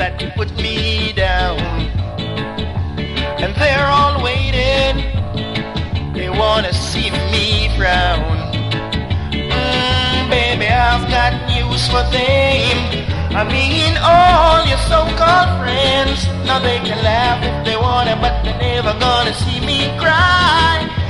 that put me down. And they're all waiting, they wanna see me frown. Baby, I've got news for them. I mean all your so-called friends. Now they can laugh if they wanna, but they're never gonna see me cry.